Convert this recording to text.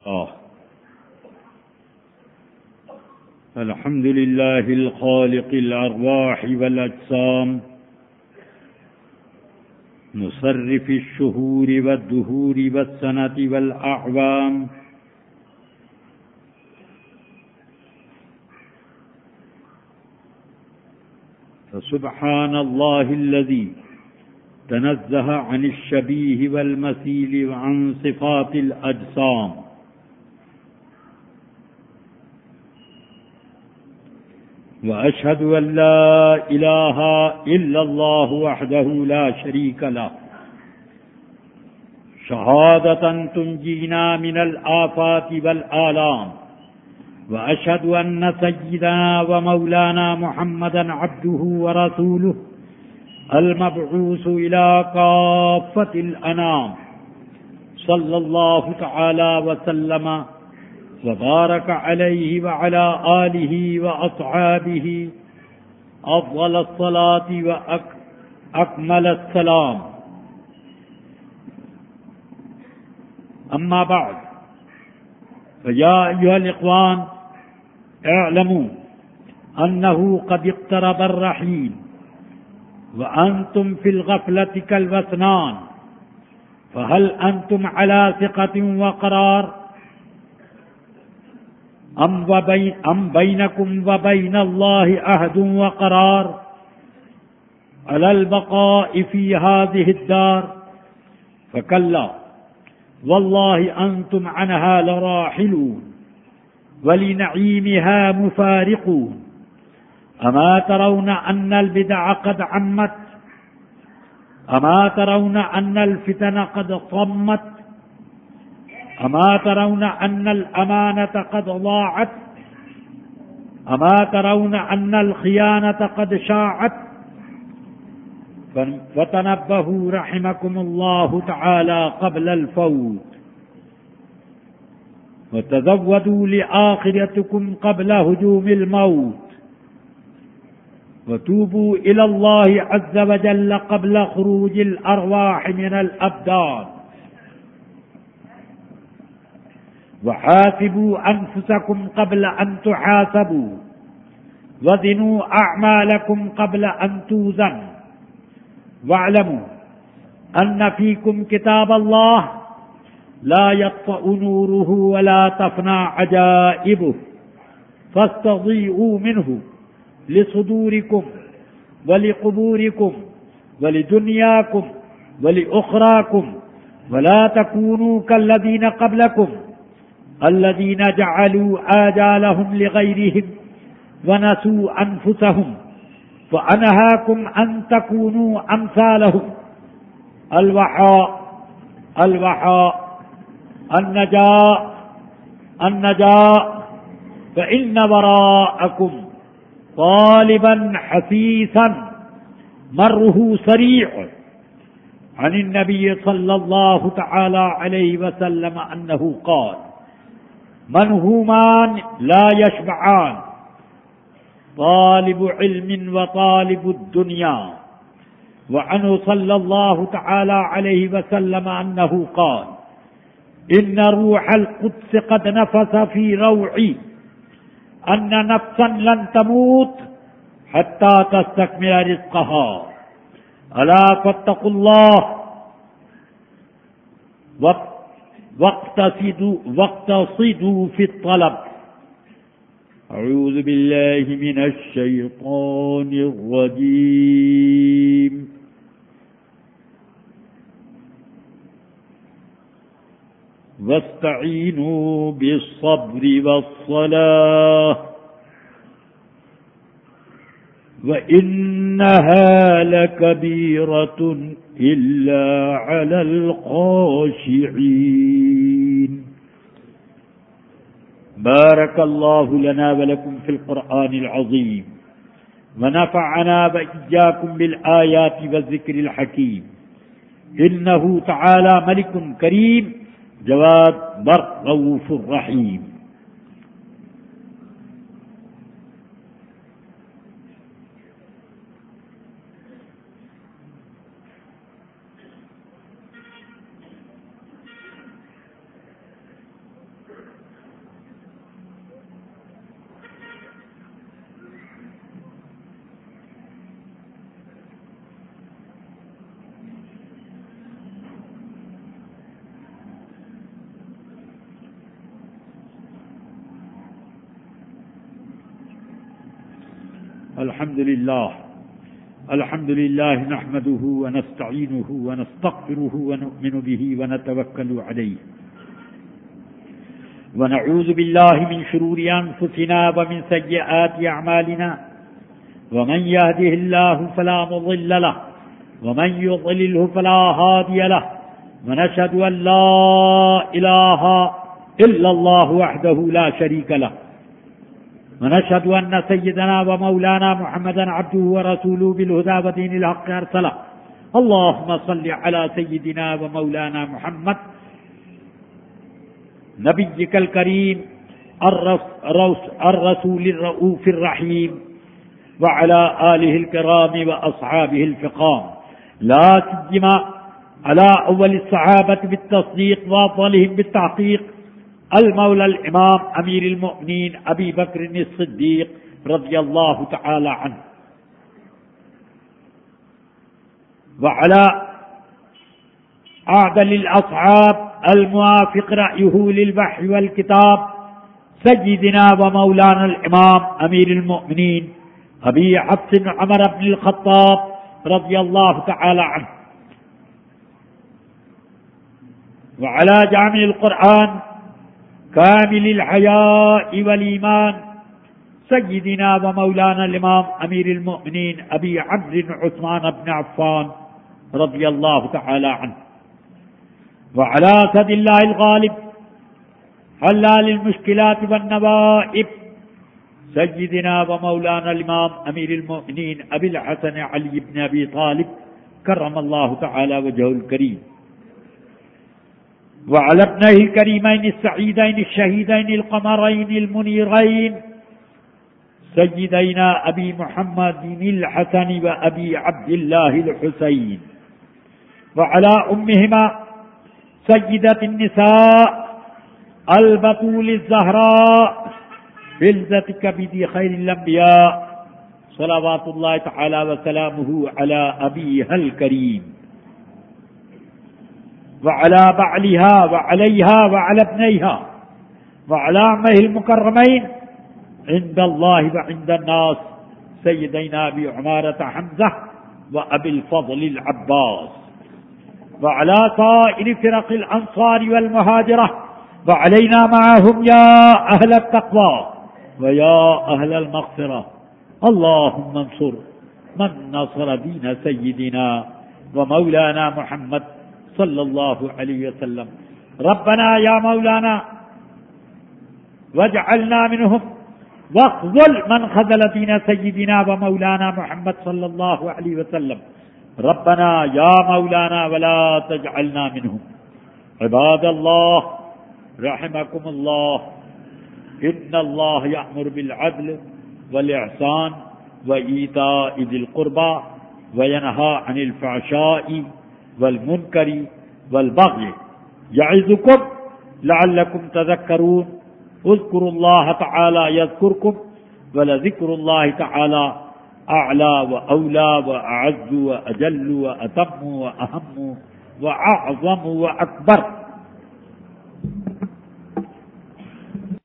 الحمد لله الخالق الأرواح والأجسام مصرف الشهور والدهور والسنة والأعوام فسبحان الله الذي تنزه عن الشبيه والمثيل وعن صفات الأجسام وأشهد أن لا إله إلا الله وحده لا شريك له شهادة تنجينا من الآفات والآلام وأشهد أن سيدنا ومولانا محمدا عبده ورسوله المبعوث إلى كافة الأنام صلى الله تعالى وسلم وبارك عليه وعلى آله وأصحابه أفضل الصلاة وأكمل السلام. أما بعد، فيا أيها الإخوان، اعلموا أنه قد اقترب الرحيل وأنتم في الغفلة كالوثنان، فهل أنتم على ثقة وقرار أم بينكم وبين الله عهد وقرار على البقاء في هذه الدار؟ فكلا والله أنتم عنها لراحلون ولنعيمها مفارقون. أما ترون أن البدع قد عمت؟ أما ترون أن الفتن قد صمت؟ أما ترون أن الأمانة قد ضاعت؟ أما ترون أن الخيانة قد شاعت؟ فتنبهوا رحمكم الله تعالى قبل الفوت، وتزودوا لآخرتكم قبل هجوم الموت، وتوبوا إلى الله عز وجل قبل خروج الأرواح من الأبدان، وحاسبوا أنفسكم قبل أن تحاسبوا، وزنوا أعمالكم قبل أن توزن، واعلموا أن فيكم كتاب الله لا يطفأ نوره ولا تفنى عجائبه، فاستضيئوا منه لصدوركم ولقبوركم ولدنياكم ولأخراكم، ولا تكونوا كالذين قبلكم الذين جعلوا آجالهم لغيرهم ونسوا أنفسهم، فأنهاكم أن تكونوا أمثالهم. الوحاء النجاء فإن وراءكم طالبا حثيثا مره سريع. عن النبي صلى الله تعالى عليه وسلم أنه قال: منهومان لا يشبعان، طالب علم وطالب الدنيا. وعنه صلى الله تعالى عليه وسلم أنه قال: إن روح القدس قد نفث في روعي أن نفسا لن تموت حتى تستكمل رزقها، ألا فاتقوا الله واقتصدوا في الطلب. أعوذ بالله من الشيطان الرجيم. واستعينوا بالصبر والصلاة وإنها لكبيرة إلا على الخاشعين. بارك الله لنا ولكم في القرآن العظيم، ونفعنا وإياكم بالآيات والذكر الحكيم. إنه تعالى ملك كريم جواد بر رؤوف رحيم. الحمد لله نحمده ونستعينه ونستغفره ونؤمن به ونتوكل عليه ونعوذ بالله من شرور أنفسنا ومن سيئات أعمالنا ومن يهده الله فلا مضل له ومن يضلله فلا هادي له ونشهد أن لا إله إلا الله وحده لا شريك له ونشهد أن سيدنا ومولانا محمدا عبده ورسوله بالهدى ودين الحق أرسله اللهم صل على سيدنا ومولانا محمد نبيك الكريم الرسول الرؤوف الرحيم وعلى آله الكرام وأصحابه الفقام لا سيما على أول الصحابة بالتصديق وأفضلهم بالتحقيق المولى الإمام أمير المؤمنين أبي بكر الصديق رضي الله تعالى عنه وعلى أعدل الأصحاب الموافق رأيه للوحي والكتاب سيدنا ومولانا الإمام أمير المؤمنين أبي حفص عمر بن الخطاب رضي الله تعالى عنه وعلى جامع القرآن كامل الحياء والإيمان سيدنا ومولانا الإمام أمير المؤمنين أبي عمرو عثمان بن عفان رضي الله تعالى عنه وعلى أسد الله الغالب حلال المشكلات والنوائب سيدنا ومولانا الإمام أمير المؤمنين أبي الحسن علي بن أبي طالب كرم الله تعالى وجهه الكريم وعلى ابنه الكريمين السعيدين الشهيدين القمرين المنيرين سيدنا أبي محمد الحسن وأبي عبد الله الحسين وعلى أمهما سيدة النساء البطول الزهراء فلذة كبد خير الأنبياء صلوات الله تعالى وسلامه على أبيها الكريم وعلى بعلها وعليها وعلى ابنيها وعلى عمه المكرمين عند الله وعند الناس سيدنا أبي عمارة حمزة وأبي الفضل العباس وعلى سائر فرق الأنصار والمهاجرة وعلينا معهم يا أهل التقوى ويا أهل المغفرة اللهم انصر من نصر دين سيدنا ومولانا محمد صلى الله عليه وسلم ربنا يا مولانا واجعلنا منهم واخذل من خذل دين سيدنا ومولانا محمد صلى الله عليه وسلم ربنا يا مولانا ولا تجعلنا منهم عباد الله رحمكم الله إن الله يأمر بالعدل والإحسان وإيتاء ذي القربى وينهى عن الفحشاء والمنكر والبغي يعظكم لعلكم تذكرون اذكروا الله تعالى يذكركم ولذكر الله تعالى أعلى وأولى وأعز وأجل وأتم وأهم وأعظم وأكبر